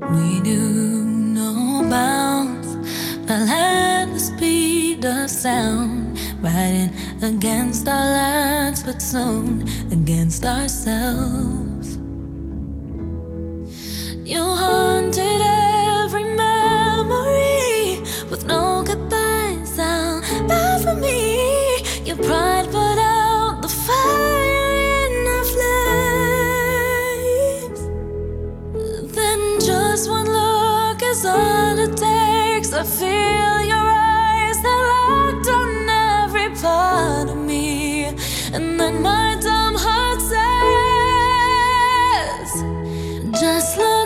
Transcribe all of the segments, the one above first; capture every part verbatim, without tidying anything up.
We knew no bounds, fell at the speed of sound, riding against our lights, but soon against ourselves. You haunted every memory with no goodbye sound bad for me. Your pride put out the fire in our flames. Then just one look is all it takes. I feel your eyes, they're locked on every part of me. And then my dumb heart says, just look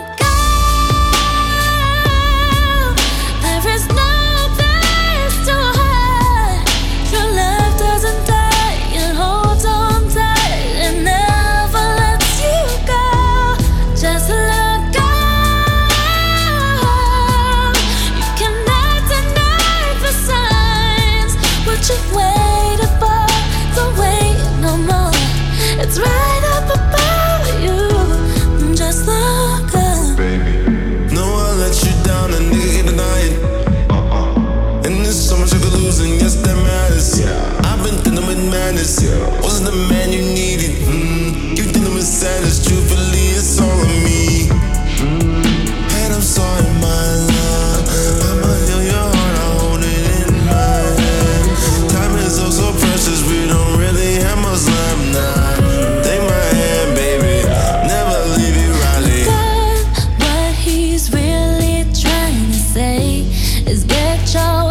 out, there is no place to hide. Your love doesn't die, it holds on tight, it never lets you go. Just look out, you cannot deny the signs. What you've waited for, don't wait no more. It's right up above you. Just look up, baby. No, I let you down, a nigga can't deny it. Uh-uh. And there's so much I could lose, and yes, that matters. Yeah. I've been dealing with madness. Yeah. Wasn't the man you needed. Mm. You dealing with sadness. Truthfully, it's all on me. And I'm sorry, my love. I'ma heal your heart, I hold it in my hand. Time is oh so precious, we don't really have much left now. Take my hand, baby. Never leave it, Riley. but what he's really trying to say is get your